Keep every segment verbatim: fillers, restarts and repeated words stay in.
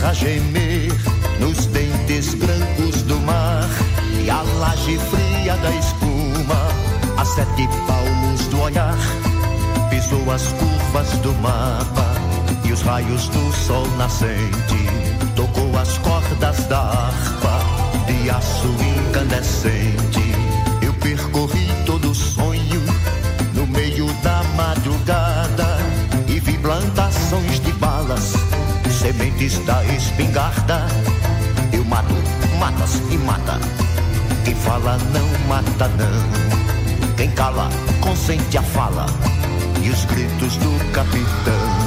terra gemer nos dentes brancos do mar e a laje fria da espuma a sete palmos do olhar pisou as curvas do mapa e os raios do sol nascente tocou as cordas da harpa de aço incandescente. Eu percorri todo o sonho no meio da madrugada e vi plantações de balas, sementes da espingarda. Eu mato, matas e mata. Quem fala não mata não. Quem cala consente a fala e os gritos do capitão.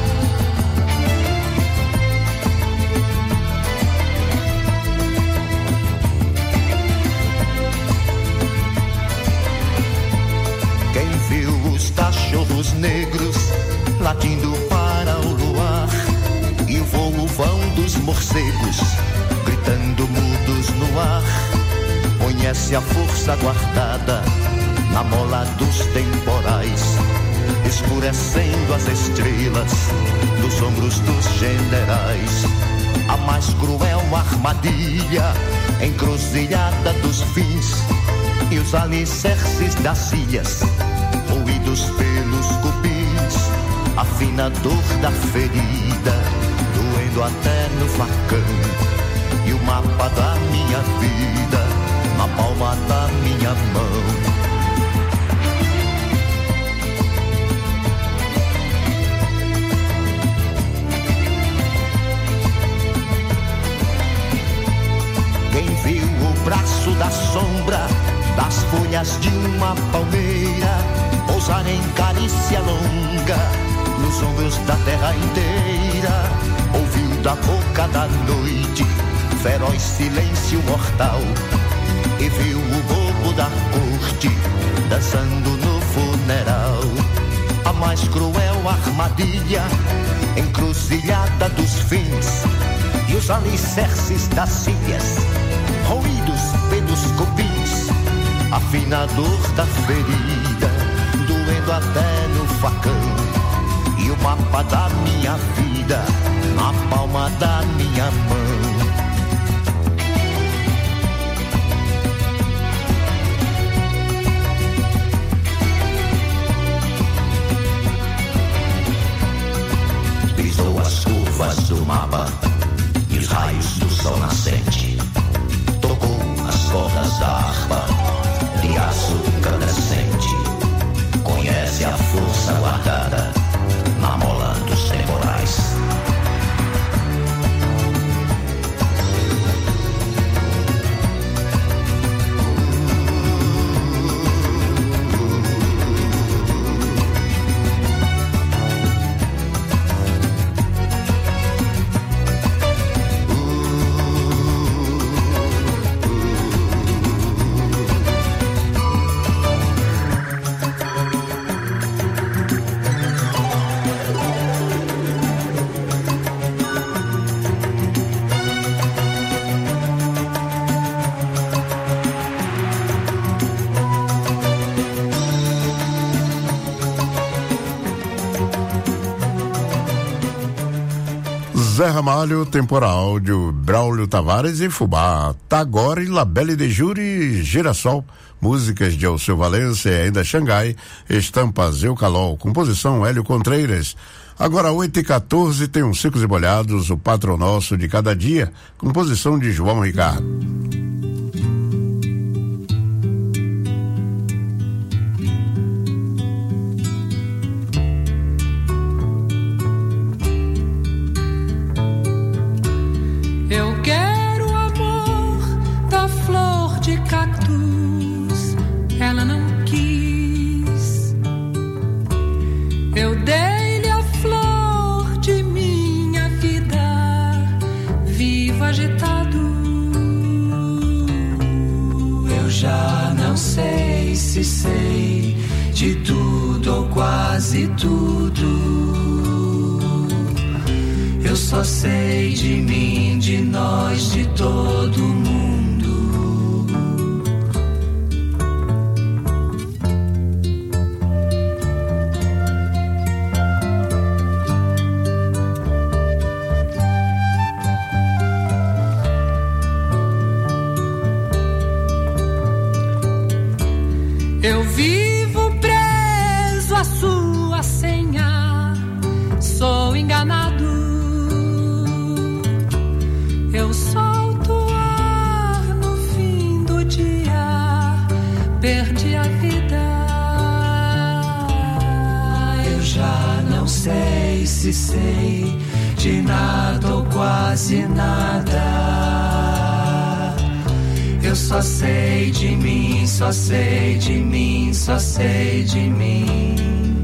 Quem viu os cachorros negros latindo para o luar e o voo vão dos morcegos gritando mudos no ar, conhece a força guardada na mola dos temporais, escurecendo as estrelas dos ombros dos generais. A mais cruel armadilha, encruzilhada dos fins e os alicerces das ilhas, ruídos pelos cupins, a fina dor da ferida, doendo até no facão. E o mapa da minha vida na palma da minha mão. Quem viu o braço da sombra das folhas de uma palmeira pousar em carícia longa nos ombros da terra inteira, ouviu da boca da noite feroz silêncio mortal e viu o bobo da corte dançando no funeral. A mais cruel armadilha, encruzilhada dos fins e os alicerces das ilhas, ruídos pelos cupins, a fina dor da ferida, doendo até no facão. E o mapa da minha vida na palma da minha mão. Pisou as curvas do mapa e os raios do sol nascente, tocou as cordas da harpa de aço incandescente, conhece a força guardada na mola dos temporais. Zé Ramalho, Temporal, de Braulio Tavares e Fubá, Tagore, Labelle de Jure, Girassol, músicas de Alceu Valença e ainda Xangai, estampas Eucalol, composição Hélio Contreiras. Agora oito e quatorze tem um Secos e Molhados, o Patrão Nosso de Cada Dia, composição de João Ricardo. Ela não quis. Eu dei-lhe a flor de minha vida, vivo agitado. Eu já não sei se sei de tudo ou quase tudo. Eu só sei de mim, de nós, de todo mundo. Eu vivo preso à sua senha, sou enganado. Eu solto o ar no fim do dia, perdi a vida. Eu já não sei se sei de nada ou quase nada. Eu só sei de mim, só sei de mim, só sei de mim.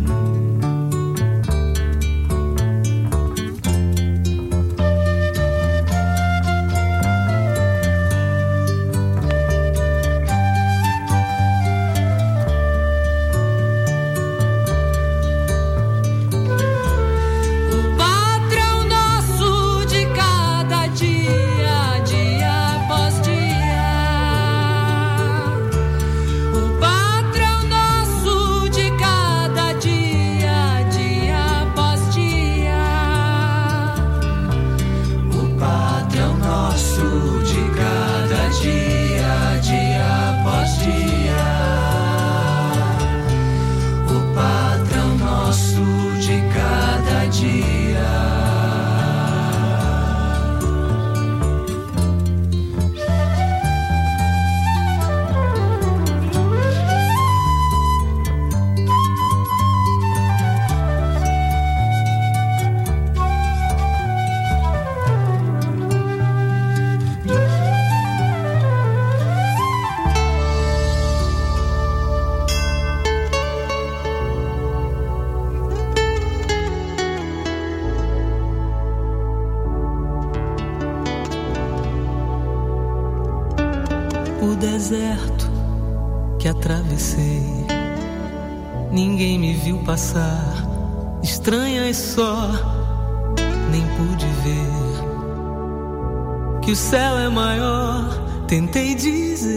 Deserto que atravessei, ninguém me viu passar, estranha e só, nem pude ver que o céu é maior. Tentei dizer,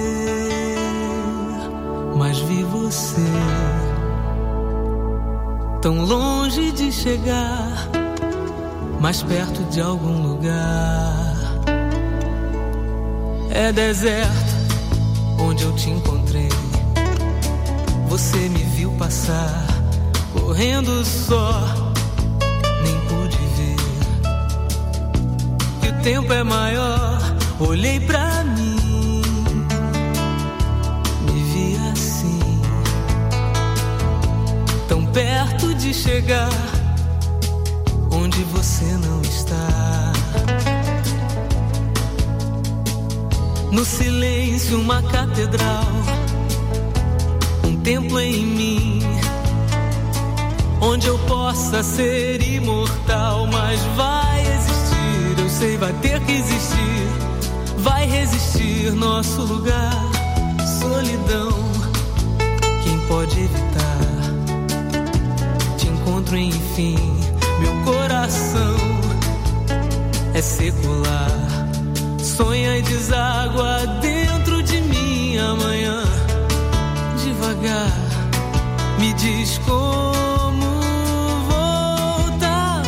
mas vi você tão longe de chegar, mais perto de algum lugar. É deserto onde eu te encontrei, você me viu passar, correndo só, nem pude ver que o tempo é maior. Olhei pra mim, me vi assim, tão perto de chegar onde você não está. No silêncio uma catedral, um templo em mim, onde eu possa ser imortal. Mas vai existir, eu sei, vai ter que existir, vai resistir nosso lugar. Solidão, quem pode evitar? Te encontro enfim, meu coração é secular. Sonha e deságua dentro de mim amanhã. Devagar, me diz como voltar.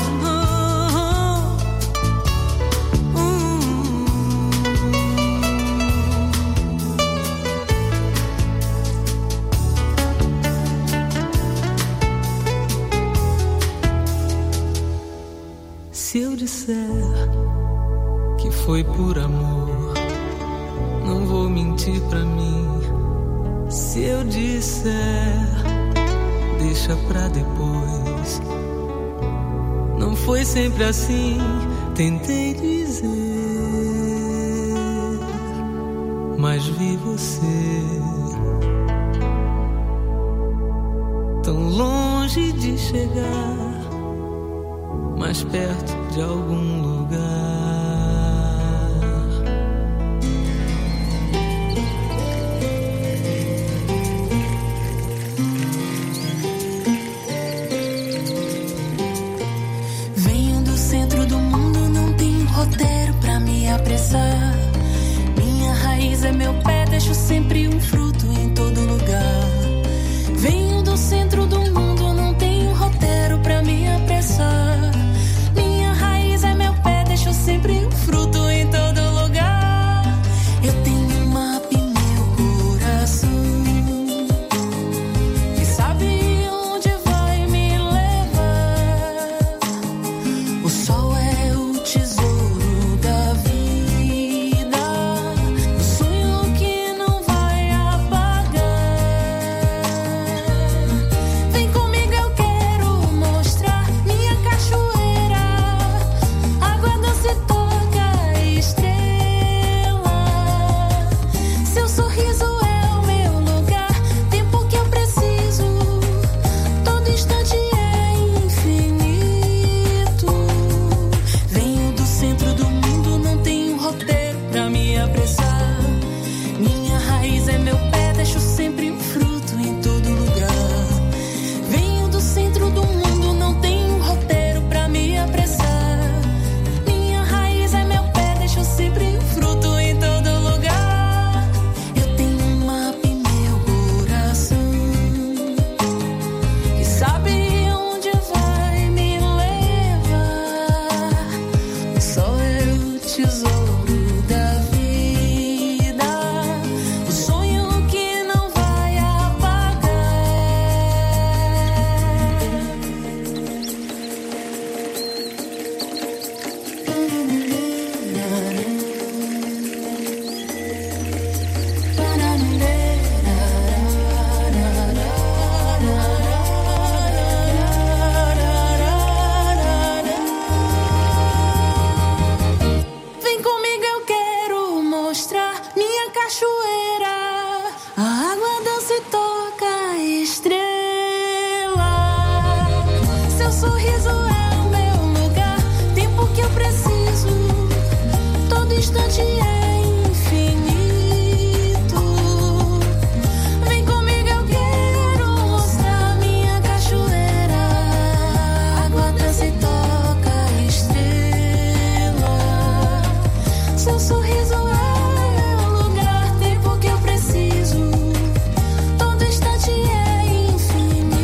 uh, uh. Se eu disser que foi por amor, não vou mentir pra mim. Se eu disser, deixa pra depois. Não foi sempre assim, tentei dizer, mas vi você tão longe de chegar, mais perto de algum lugar. Minha raiz é meu pé, deixo sempre um fruto em todo lugar. Venho do centro do mundo, não tenho roteiro pra me apressar. Minha raiz é meu pé, deixo sempre um fruto em todo lugar. Eu tenho um mapa em meu coração, raiz é meu pé, deixo sempre um fruto em todo lugar. Venho do centro do mundo, não tenho roteiro pra me apressar. Minha raiz é meu pé, deixo sempre um fruto em todo lugar. Eu tenho um mapa em meu coração que sabe onde vai me levar. O sol é o tesouro da vida, o sonho que não vai apagar. Vem comigo, eu quero mostrar minha cachoeira. A água dança e toca a estrela. Seu sorriso é o meu lugar, tempo que eu preciso. Todo instante é infinito. Vem comigo, eu quero mostrar minha cachoeira. A água dança e toca a estrela. Seu sorriso é o meu lugar, tempo que eu preciso. Todo instante é infinito.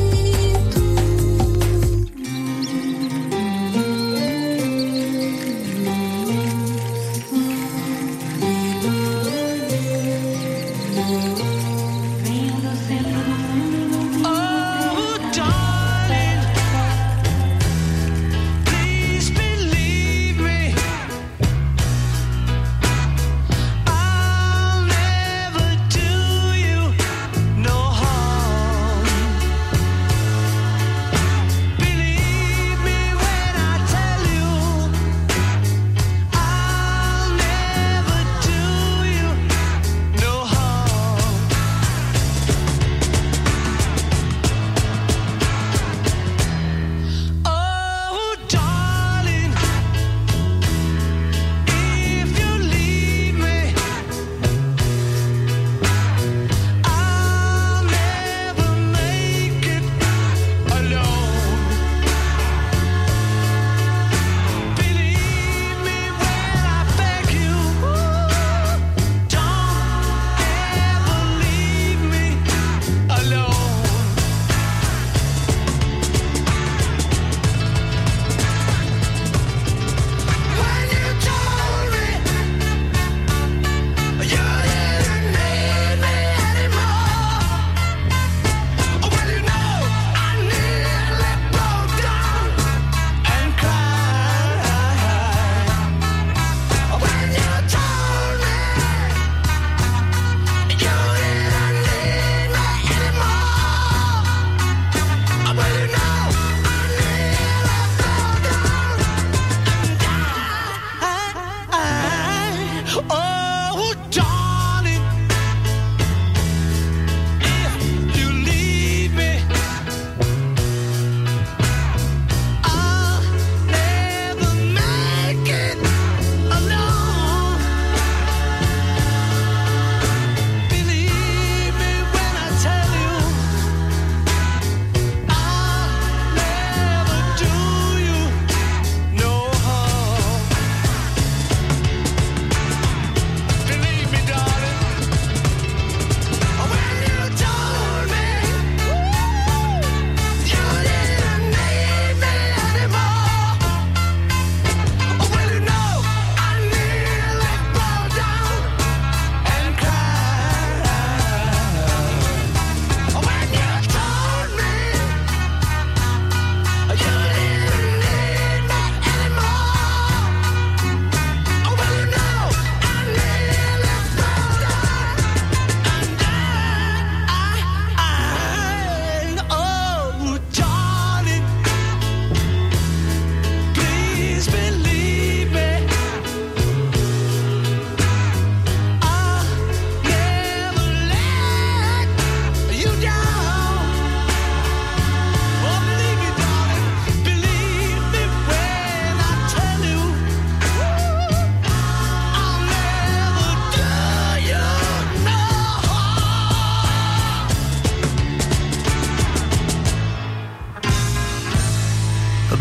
Venho do centro do mundo, não Oh, darling, please believe me. I'll never do you no harm. Believe me when I tell you, I'll never do you no harm.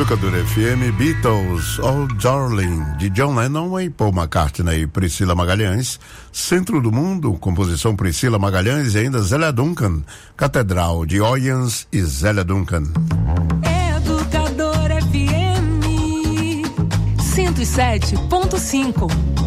Educador F M, Beatles, Oh Darling, de John Lennon e Paul McCartney, Priscila Magalhães, Centro do Mundo, composição Priscila Magalhães e ainda Zélia Duncan, Catedral de Oyens e Zélia Duncan. Educador F M cento e sete ponto cinco.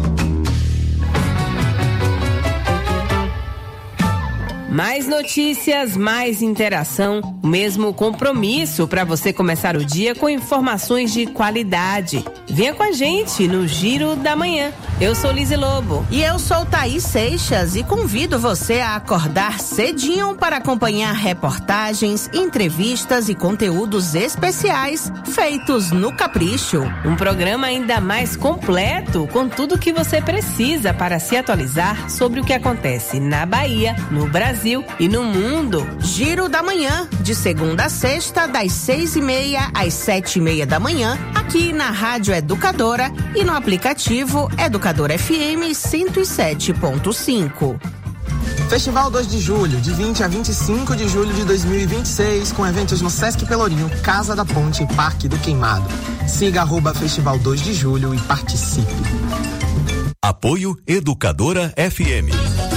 Mais notícias, mais interação, o mesmo compromisso para você começar o dia com informações de qualidade. Venha com a gente no Giro da Manhã. Eu sou Lise Lobo. E eu sou Thaís Seixas e convido você a acordar cedinho para acompanhar reportagens, entrevistas e conteúdos especiais feitos no Capricho. Um programa ainda mais completo, com tudo que você precisa para se atualizar sobre o que acontece na Bahia, no Brasil e no mundo. Giro da Manhã, de segunda a sexta, das seis e meia às sete e meia da manhã, aqui na Rádio Educadora e no aplicativo Educadora F M cento e sete ponto cinco. Festival dois de julho, de vinte a vinte e cinco de julho de dois mil e vinte e seis, com eventos no Sesc Pelourinho, Casa da Ponte e Parque do Queimado. Siga arroba Festival dois de julho e participe. Apoio Educadora F M.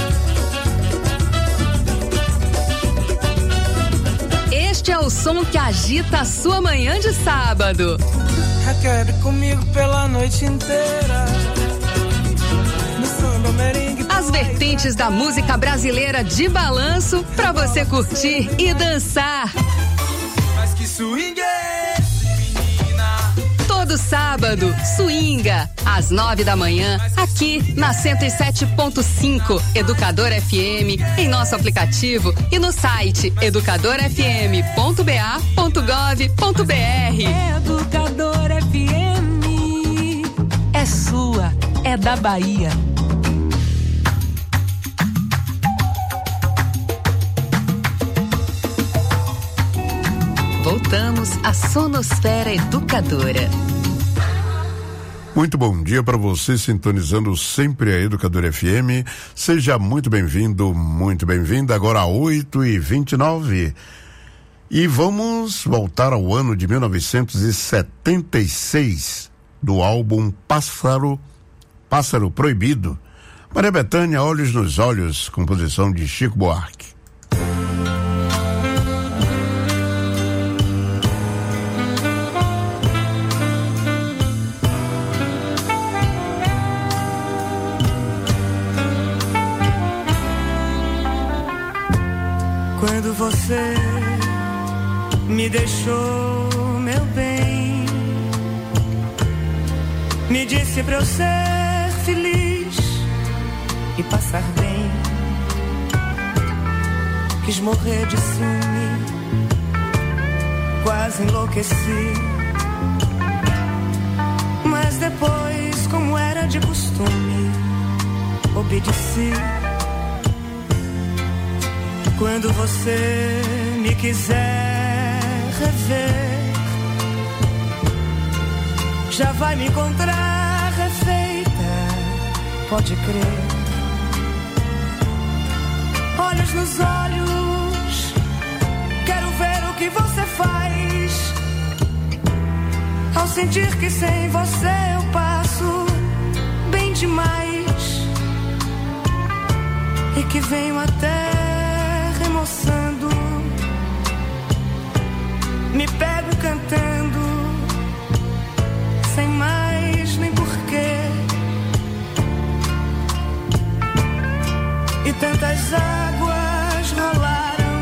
Este é o som que agita a sua manhã de sábado. Requebe comigo pela noite inteira. No samba, merengue. As vertentes da música brasileira de balanço pra você curtir e dançar. Mas que swing é esse, menina? Todo sábado, swinga, às nove da manhã, aqui na cento e sete ponto cinco, Educador F M, em nosso aplicativo e no site educador f m ponto b a ponto gov ponto b r. Educador F M é sua, é da Bahia. Voltamos à Sonosfera Educadora. Muito bom dia para você, sintonizando sempre a Educadora F M. Seja muito bem-vindo, muito bem-vinda. Agora oito e vinte e nove. E vamos voltar ao ano de mil novecentos e setenta e seis, do álbum Pássaro, Pássaro Proibido. Maria Bethânia, Olhos nos Olhos, composição de Chico Buarque. Quando você me deixou, meu bem, me disse pra eu ser feliz e passar bem. Quis morrer de ciúme, quase enlouqueci. Mas depois, como era de costume, obedeci. Quando você me quiser rever, já vai me encontrar refeita, pode crer. Olhos nos olhos, quero ver o que você faz. Ao sentir que sem você eu passo bem demais, e que venho até remoçando, me pego cantando, sem mais nem porquê. E tantas águas rolaram,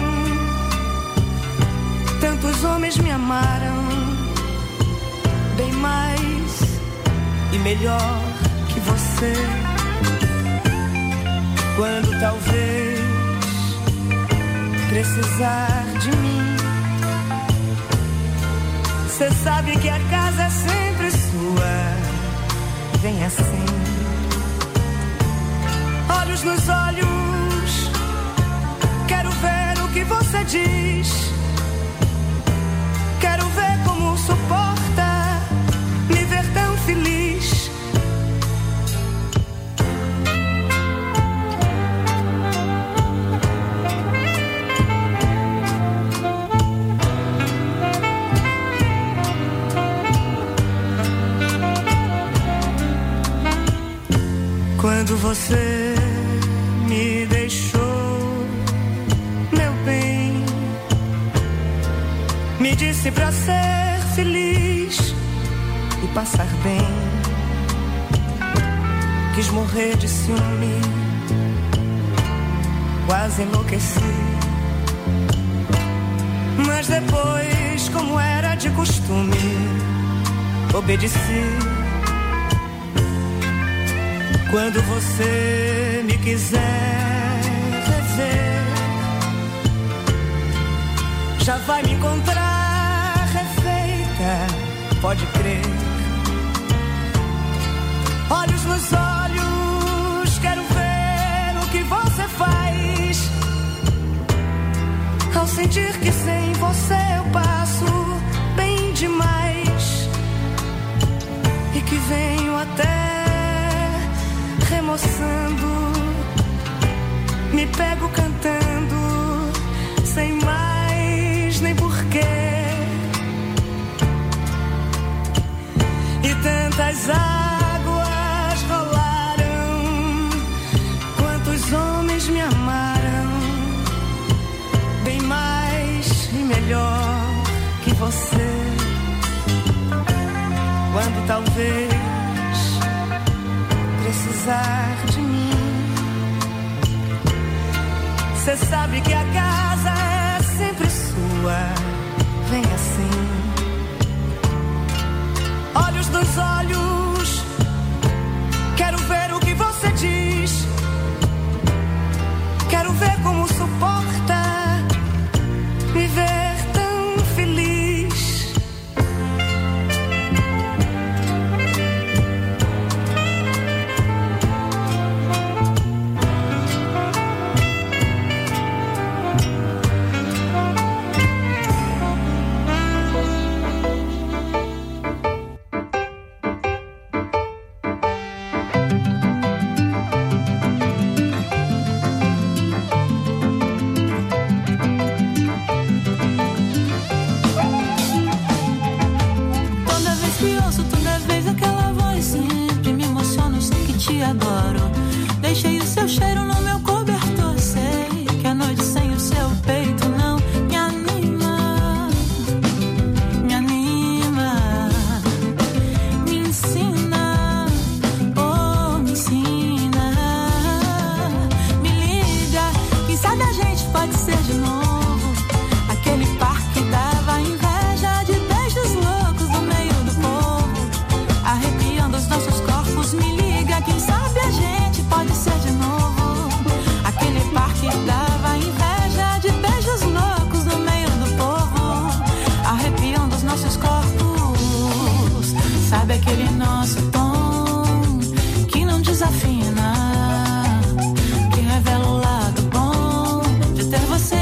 tantos homens me amaram, bem mais e melhor que você. Quando talvez precisar de mim, cê sabe que a casa é sempre sua. Vem assim, olhos nos olhos, quero ver o que você diz. Quero ver como suporta me ver tão feliz. você me deixou, meu bem. Me disse pra ser feliz e passar bem. Quis morrer de ciúme, quase enlouqueci. Mas depois, como era de costume, obedeci. Quando você me quiser rever, já vai me encontrar refeita, pode crer. Olhos nos olhos, quero ver o que você faz. Ao sentir que sem você eu passo bem demais, e que venho até remoçando, me pego cantando, sem mais nem porquê. E tantas águas rolaram, quantos homens me amaram, bem mais e melhor que você. Quando talvez precisar de mim, cê sabe que a casa é sempre sua, vem assim. Olhos nos olhos, quero ver o que você diz, quero ver como suporta me ver tão feliz. Desafina, que revela o lado bom de ter você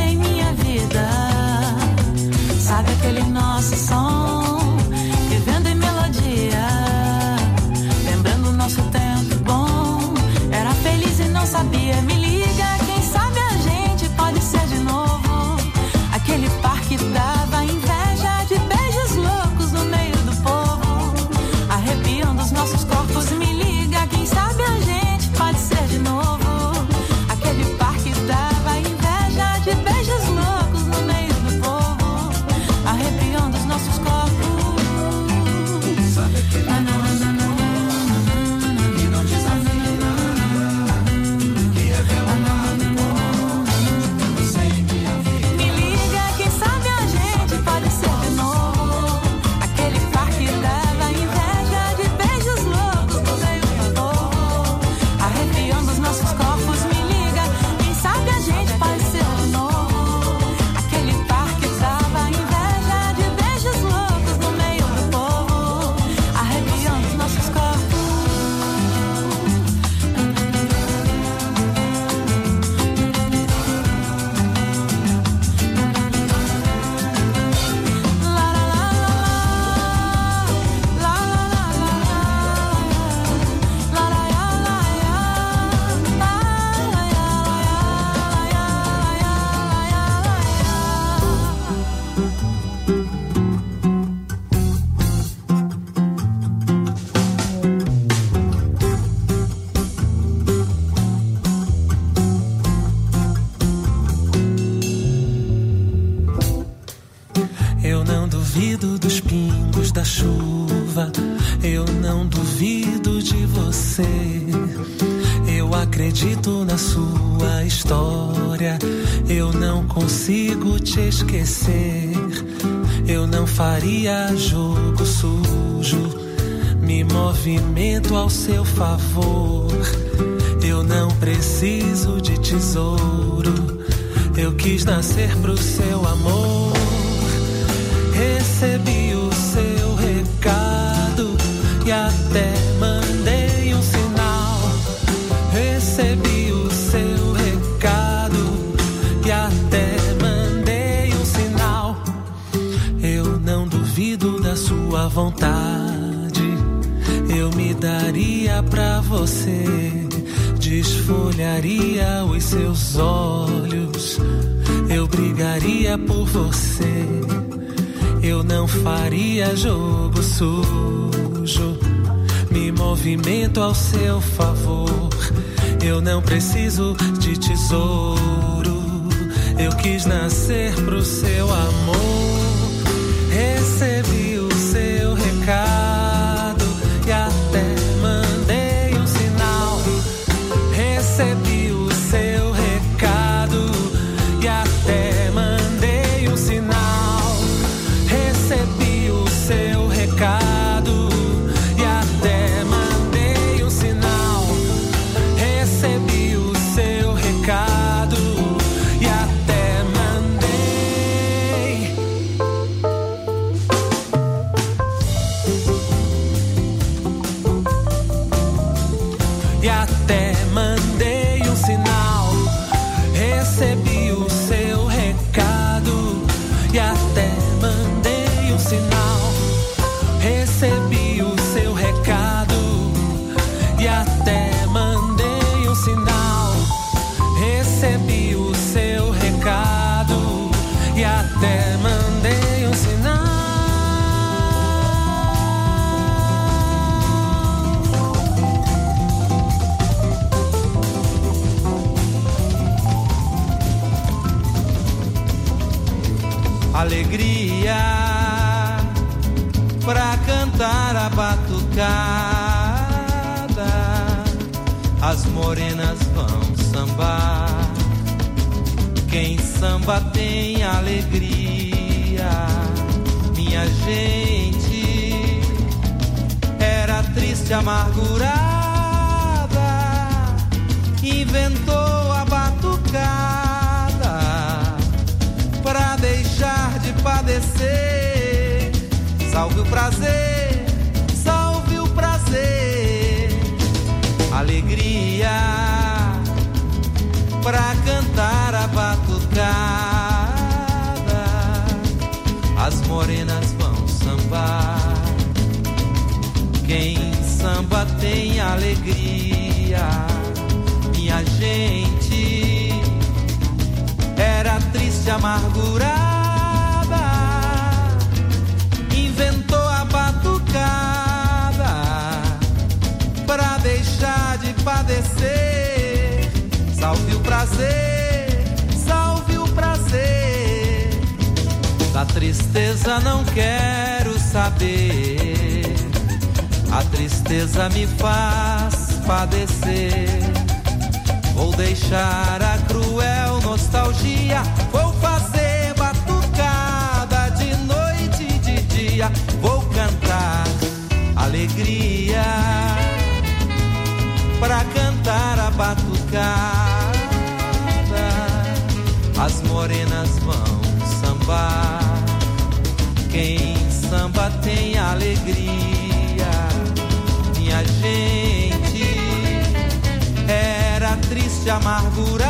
duvido dos pingos da chuva, eu não duvido de você. Eu acredito na sua história, eu não consigo te esquecer. Eu não faria jogo sujo, me movimento ao seu favor. Eu não preciso de tesouro, eu quis nascer pro seu amor. Recebi o seu recado e até mandei um sinal. Recebi o seu recado e até mandei um sinal. Eu não duvido da sua vontade, eu me daria pra você. Desfolharia os seus olhos, eu brigaria por você. Eu não faria jogo sujo, me movimento ao seu favor. Eu não preciso de tesouro, eu quis nascer pro seu amor. Recebi o seu recado e até mandei um sinal. Recebi o seu recado e até mandei um sinal. Recebi o seu recado e até mandei um sinal. Recebi o seu recado e até mandei. E até mandei um sinal. Recebi o seu recado e até mandei um sinal. Recebi o seu recado e até mandei um sinal. Recebi o seu recado e até mandei um sinal. Alegria pra cantar a batucada, as morenas vão sambar. Quem samba tem alegria, minha gente. Era triste, amargurada, inventou a batucada pra deixar de padecer. Salve o prazer, salve o prazer. Alegria pra cantar a batucada, as morenas vão sambar. Quem samba tem alegria, minha gente. Era triste, amargurada, inventou a batucada pra deixar de padecer. Salve o prazer, salve o prazer. Da tristeza não quero saber, a tristeza me faz padecer. Vou deixar a cruel nostalgia, vou fazer batucada de noite e de dia. Vou cantar alegria pra cantar a batucada, as morenas vão sambar. Quem samba tem alegria, minha gente. Era triste, amargurada,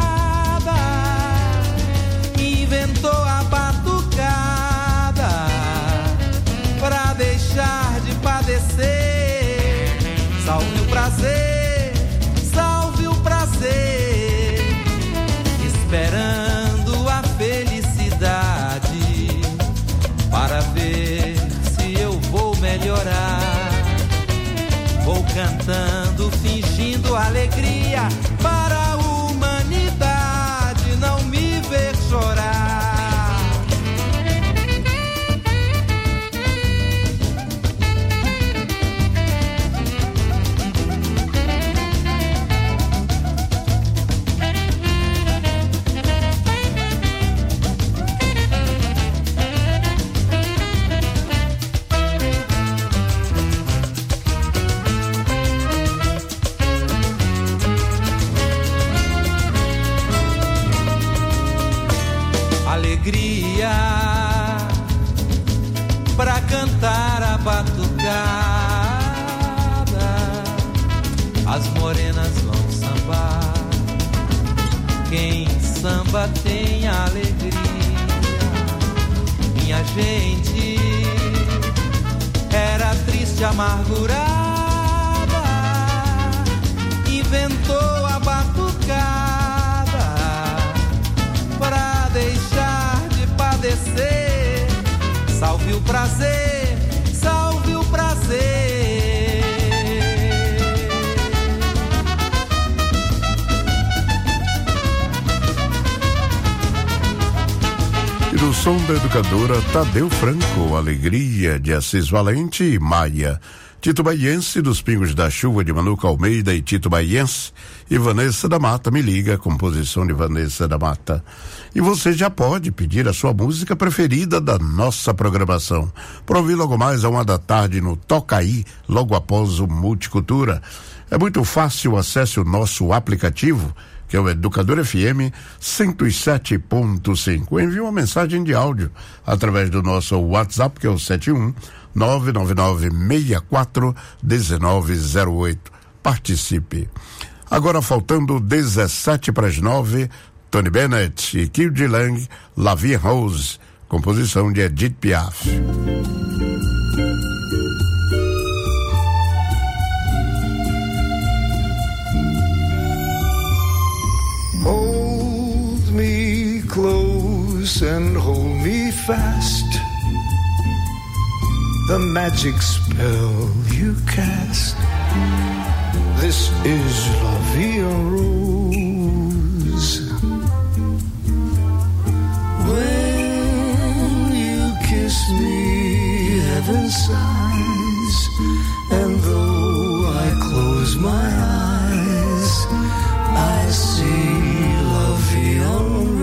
inventou a batucada pra deixar de padecer. Salve o prazer, salve o prazer. Esperando a felicidade para ver se eu vou melhorar. Vou cantando, fingindo alegria para a humanidade não me ver chorar. alegria pra cantar a batucada. As morenas vão sambar, quem samba tem alegria. Minha gente era triste, amargurada, inventou a batucada pra deixar de padecer. Salve o prazer, salve o prazer. E no som da educadora Tadeu Franco, Alegria de Assis Valente e Maia. Tito Baiense, dos Pingos da Chuva, de Manuca Almeida e Tito Baiense, e Vanessa da Mata, Me Liga, composição de Vanessa da Mata. E você já pode pedir a sua música preferida da nossa programação. Para ouvir logo mais a uma da tarde no Toca Aí, logo após o Multicultura. É muito fácil, acesse o nosso aplicativo, que é o Educador F M cento e sete ponto cinco. Envie uma mensagem de áudio através do nosso WhatsApp, que é o sete um nove nove nove seis quatro um nove zero oito. Participe. Agora, faltando dezessete para as nove, Tony Bennett e Kill de Lang, La Vie Rose, composição de Edith Piaf. Hold me close and hold me fast. The magic spell you cast. This is La Vie en Rose. When you kiss me, heaven sighs, and though I close my eyes, I see La Vie en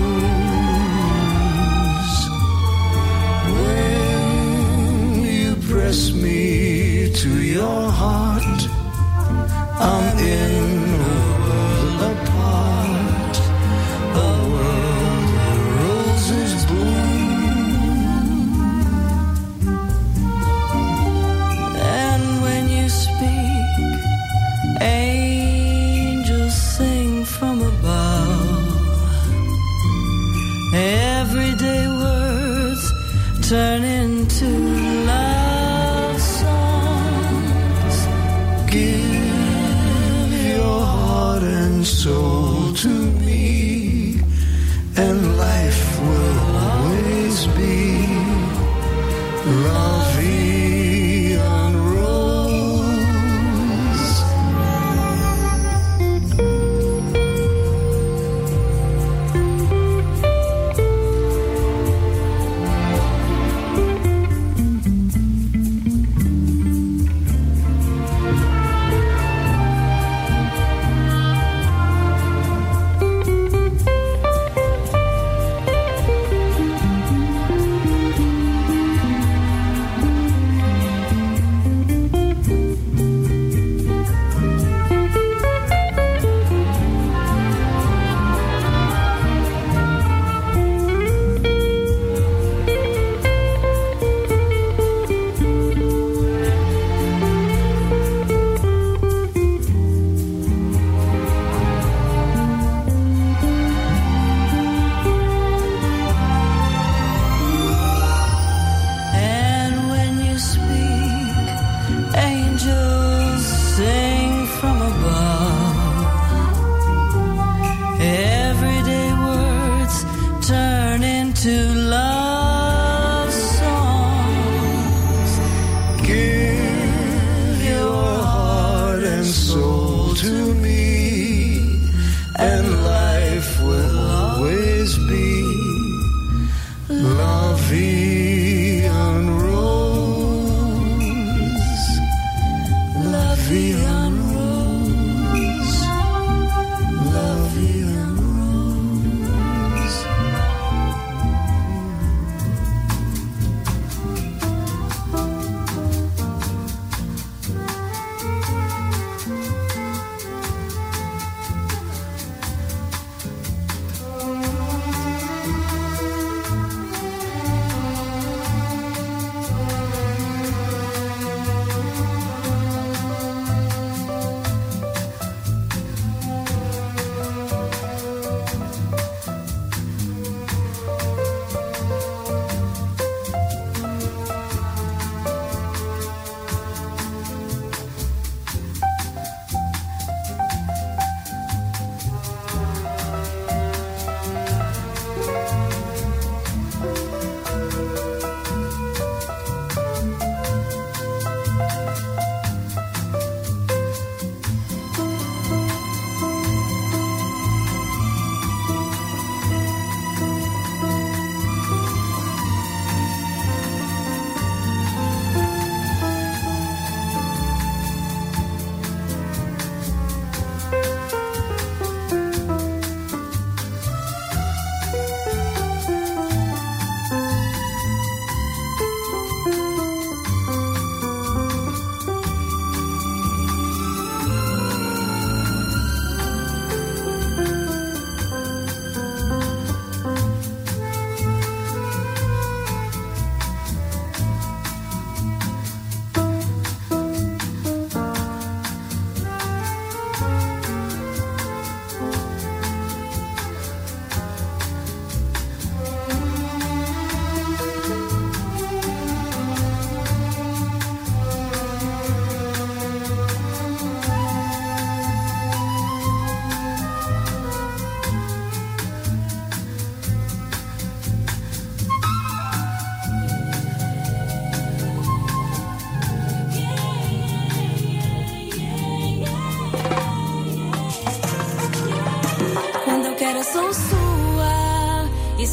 Rose. When you press me to your heart, I'm in a world apart, a world where roses bloom. And when you speak, angels sing from above. Everyday words turn into love songs. Give and soul to me, and life will always be La Vie en Rose.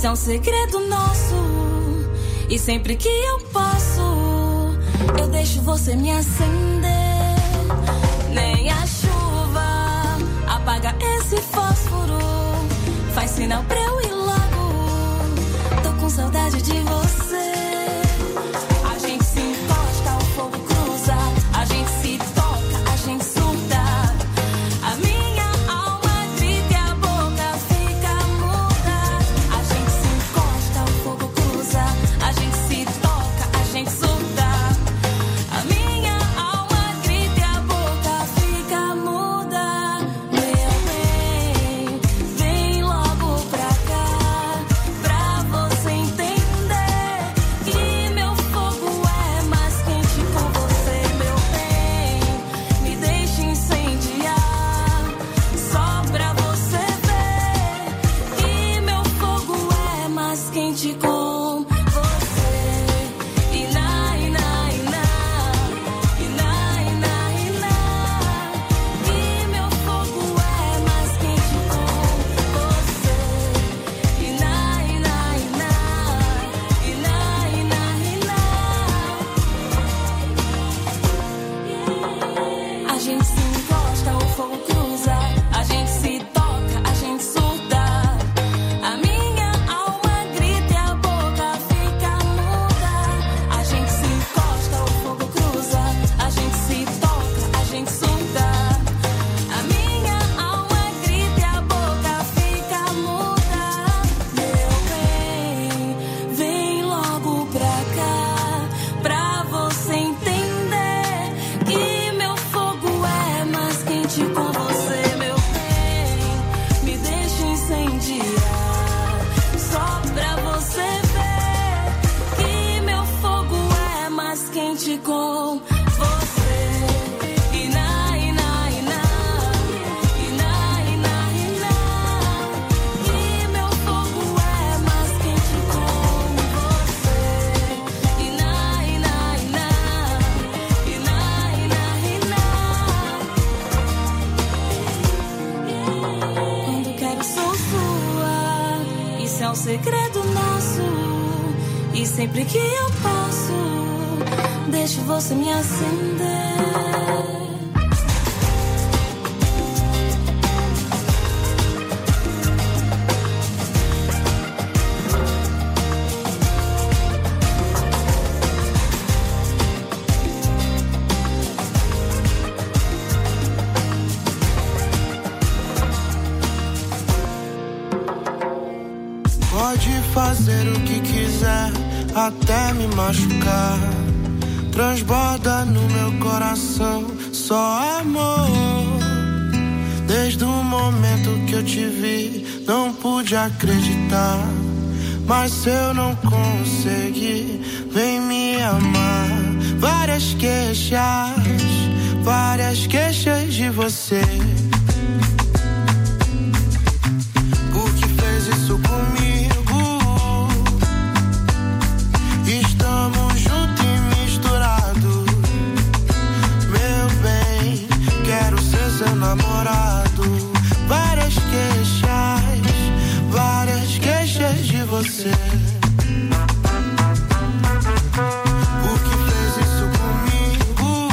Isso é um segredo nosso. E sempre que eu posso, eu deixo você me acender. Nem a chuva apaga esse fósforo. Faz sinal pra eu ir logo. Tô com saudade de você. A gente se encosta, o fogo cruza. A gente se toca, a gente surta. A minha alma grita e a boca fica muda. A gente se encosta, o fogo cruza. A gente se toca, a gente surta. A minha alma grita e a boca fica muda. Meu bem, vem logo pra cá, pra você entender que meu fogo é mais quente com você. Meu bem, me deixe incendiar, só pra você ver que meu fogo é mais quente com você. Iná, iná, iná, iná, iná, iná, que meu fogo é mais quente com você. Iná, iná, iná, iná, iná, iná. A gente se encosta, o fogo cruza. A gente se toca, a gente surta. A minha alma grita e a boca fica muda. A gente se encosta, o fogo cruza. A gente se toca, a gente surta. A minha alma grita e a boca fica muda. Meu bem, vem logo pra cá, pra você entender que meu fogo é mais quente com você. Meu bem, me deixa incendiar, só pra você ver que meu fogo é mais quente com você. Iná, iná, iná, iná, iná, iná, que meu fogo é mais quente com você. Iná, iná, iná, iná, iná, iná. Quando quero sou sua, isso é um segredo nosso. E sempre que eu posso, deixo você me acender. Pode fazer o que quiser, até me machucar. Transborda no meu coração só amor. Desde o momento que eu te vi, não pude acreditar. Mas se eu não conseguir, vem me amar. Várias queixas, várias queixas de você. Por que fez isso comigo? Estamos juntos e misturados. Meu bem, quero ser seu namorado. Várias queixas, várias queixas de você. Por que fez isso comigo?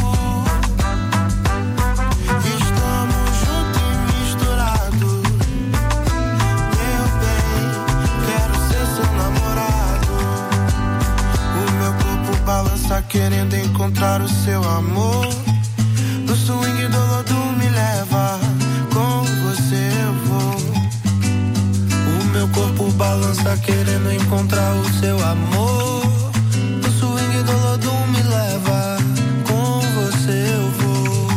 Estamos juntos e misturados. Meu bem, quero ser seu namorado. O meu corpo balança querendo encontrar o seu amor. No swing do lodo me leva, com você eu vou. O meu corpo balança querendo encontrar o seu amor. No swing do lodo me leva, com você eu vou.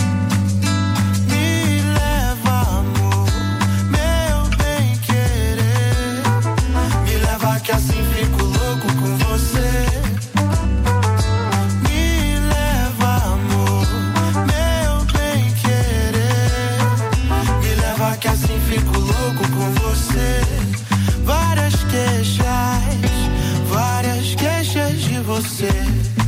Me leva, amor, meu bem querer. Me leva que assim fico louco com você. Me leva, amor, meu bem querer. Me leva que assim fico louco com você. Várias queixas, várias queixas de você.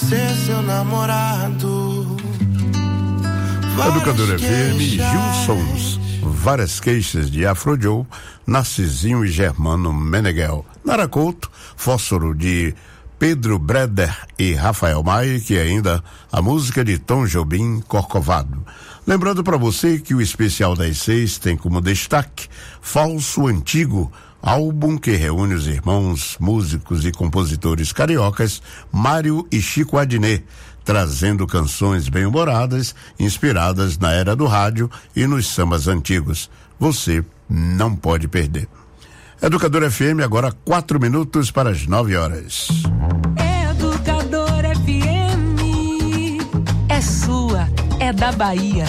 ser seu namorado. Educador F M, Gilsons, várias queixas de Afro Joe, Narcisinho e Germano Meneghel. Nara Couto, Fósforo de Pedro Breder e Rafael Maia, que ainda a música de Tom Jobim, Corcovado. Lembrando para você que o especial das seis tem como destaque Falso Antigo, álbum que reúne os irmãos músicos e compositores cariocas Mário e Chico Adnet, trazendo canções bem-humoradas, inspiradas na era do rádio e nos sambas antigos. Você não pode perder. Educador F M, agora quatro minutos para as nove horas. Educador F M, é sua, é da Bahia.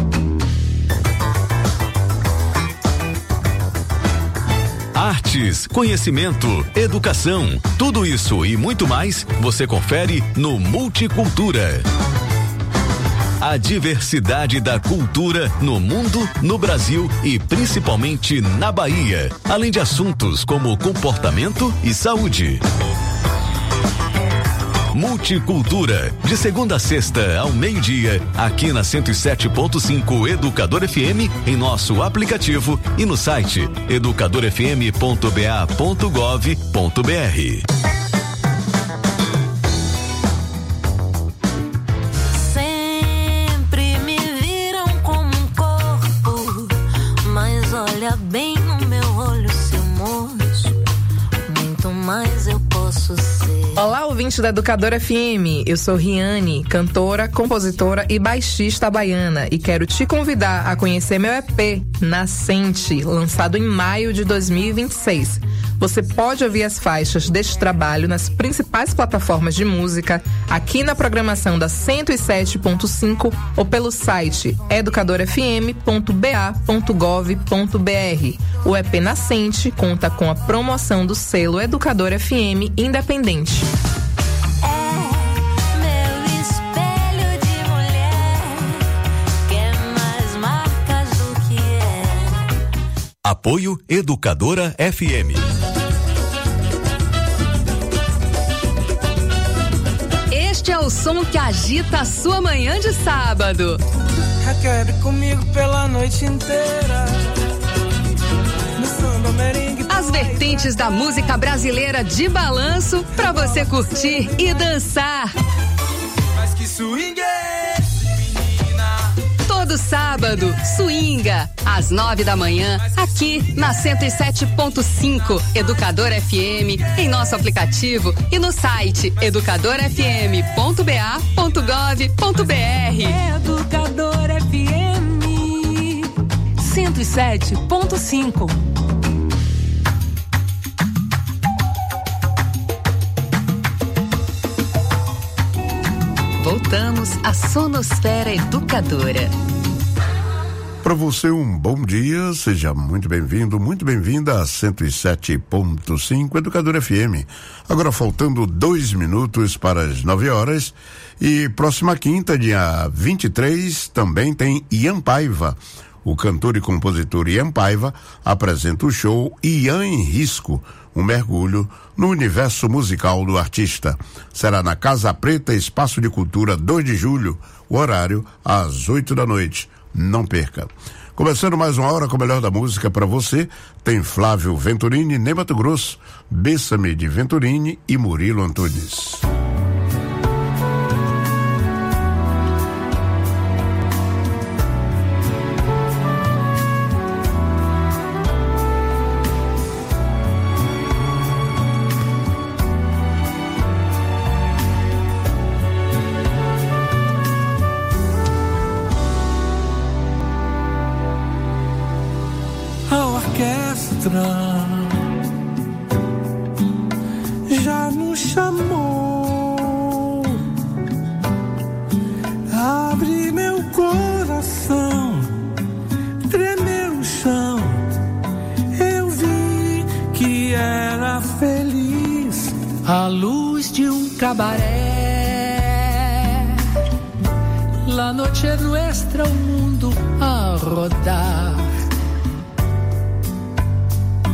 Artes, conhecimento, educação, tudo isso e muito mais você confere no Multicultura. A diversidade da cultura no mundo, no Brasil e principalmente na Bahia, além de assuntos como comportamento e saúde. Multicultura, de segunda a sexta ao meio-dia, aqui na cento e sete ponto cinco Educador F M, em nosso aplicativo e no site educador f m ponto b a ponto gov ponto b r. Sempre me viram como um corpo, mas olha bem no meu olho, seu moço, muito mais eu posso ser. Olá, ouvinte da Educadora F M, eu sou Riane, cantora, compositora e baixista baiana, e quero te convidar a conhecer meu E P, Nascente, lançado em maio de dois mil e vinte e seis. Você pode ouvir as faixas deste trabalho nas principais plataformas de música, aqui na programação da cento e sete ponto cinco ou pelo site educador f m ponto b a ponto gov ponto b r. O E P Nascente conta com a promoção do selo Educador F M Independente. Apoio Educadora F M. Este é o som que agita a sua manhã de sábado. Quer comigo pela noite inteira. No samba, merengue, As vertentes da música brasileira de balanço pra você curtir e dançar. Mas que swing é? Todo sábado, swinga, às nove da manhã, aqui na cento e sete ponto cinco Educador F M, em nosso aplicativo e no site educador f m ponto b a ponto gov ponto b r. Educador F M cento e sete ponto cinco. Voltamos à Sonosfera Educadora. Para você um bom dia, seja muito bem-vindo, muito bem-vinda a cento e sete ponto cinco Educador F M. Agora faltando dois minutos para as nove horas e próxima quinta, dia vinte e três, também tem Ian Paiva. O cantor e compositor Ian Paiva apresenta o show Ian em Risco, um mergulho no universo musical do artista. Será na Casa Preta, Espaço de Cultura, dois de julho, o horário às oito da noite. Não perca. Começando mais uma hora com o melhor da música para você, tem Flávio Venturini, Ney Mato Grosso, Bessame de Venturini e Murilo Antunes. Já nos chamou, abre meu coração, tremeu o chão, eu vi que era feliz, à luz de um cabaré. La noche é nuestra, o mundo a rodar.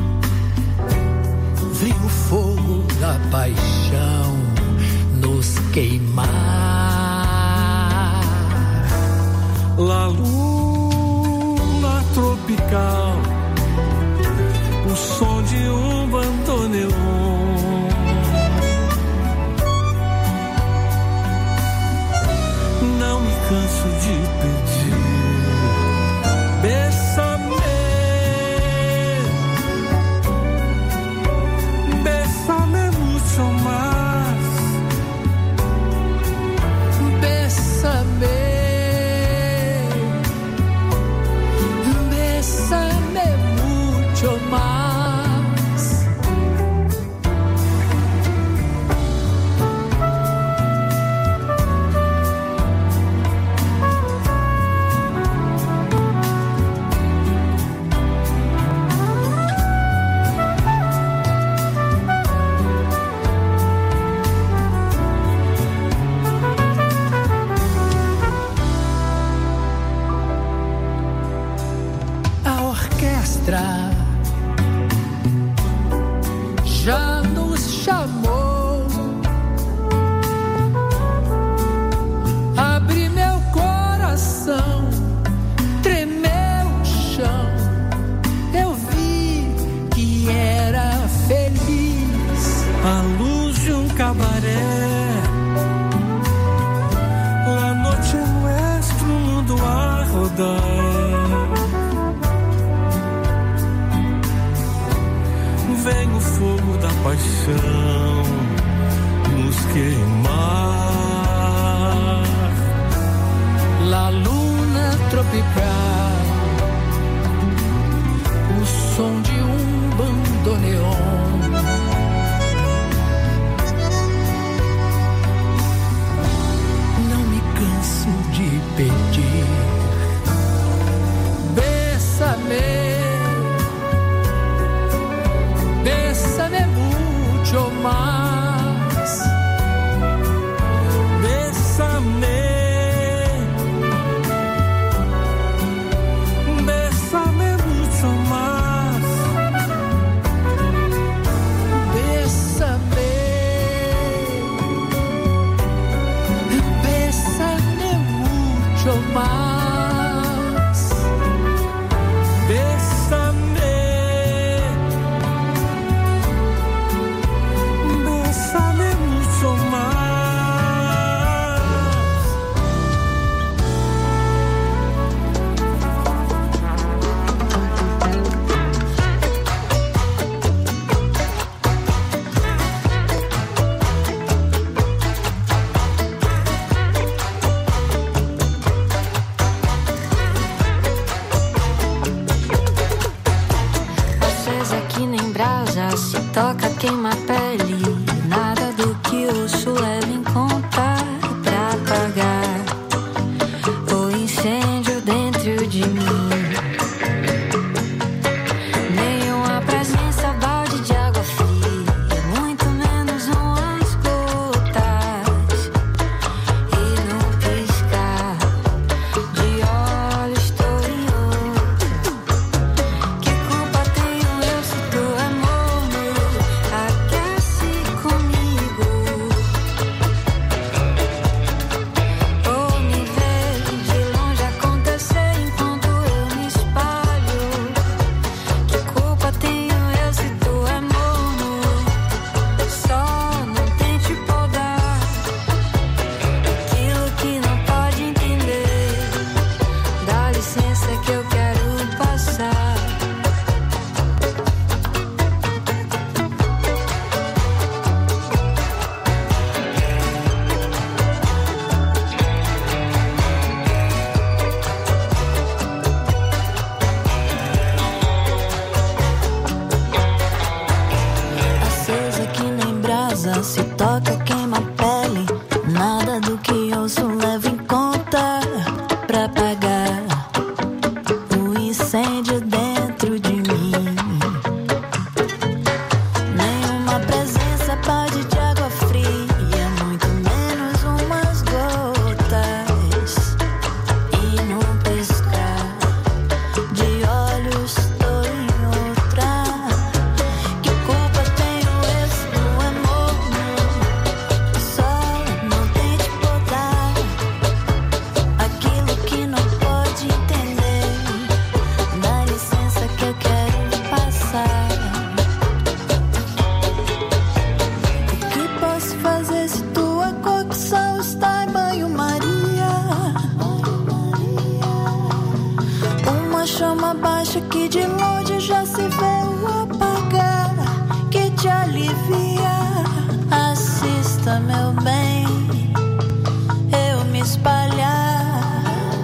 Vi o fogo da paixão nos queimar. La luna tropical, o som de um bandoneon. Não me canso de pedir, bésame, bésame mucho más, bésame, bésame mucho más. Já nos chamou, abri meu coração, tremeu o chão, eu vi que era feliz, a luz de um cabaré, la noche nuestro mundo a rodar. Vem o fogo da paixão nos queimar. La luna tropical, o som de um bandoneon. Não me canso de pedir, bésame, bésame mucho más, bésame, bésame mucho más, bésame, bésame mucho más, bésame. Toca, queima a pele, nada do que ouço leva em conta pra apagar o incêndio dentro de mim. Nenhuma presença, balde de água fria, muito menos umas gotas. E num piscar de olhos estou em outro. Que culpa tenho eu se tu amor aquece comigo? Ou me ver de longe acontecer enquanto eu chama baixa que de longe já se vê o apagar, que te alivia. Assista, meu bem, eu me espalhar.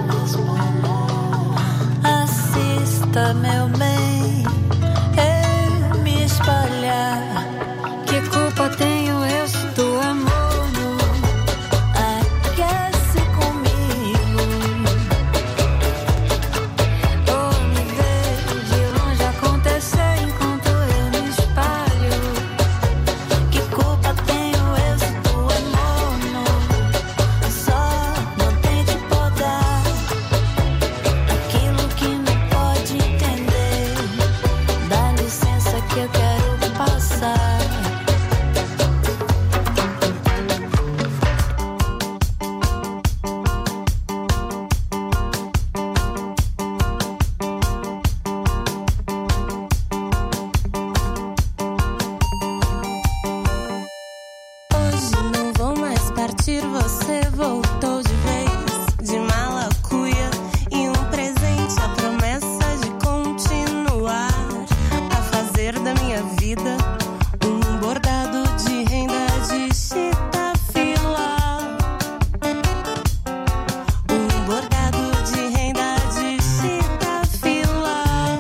Assista, meu bem, eu me espalhar. Que culpa tenho eu se tu amor aquece comigo? Ou me vejo de longe acontecer enquanto eu me espalho. Que culpa tenho eu se tu amor só não tente podar aquilo que não pode entender? Dá licença que eu quero passar. Hoje não vou mais partir, você voltou de vez, de mala cuia e um presente, a promessa de continuar a fazer da minha vida um bordado de renda de chita fila. Um bordado de renda de chita fila.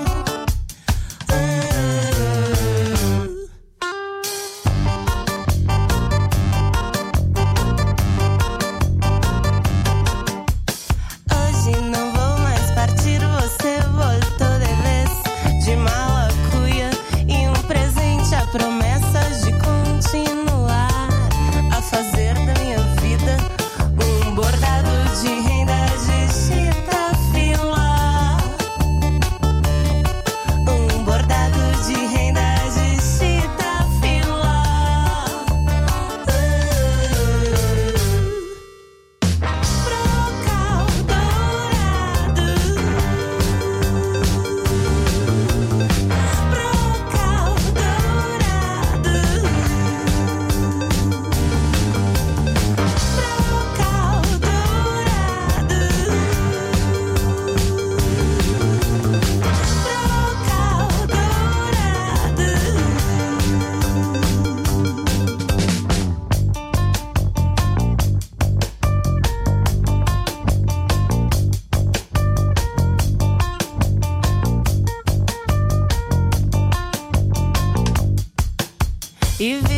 Hoje não vou mais partir, você voltou de vez, de mala cuia e um presente, a promessa de continuar a fazer da minha vida um bordado de renda de chita fila. Um bordado de renda de chita fila. Brocal dourado. Brocal dourado. Brocal dourado. Brocal E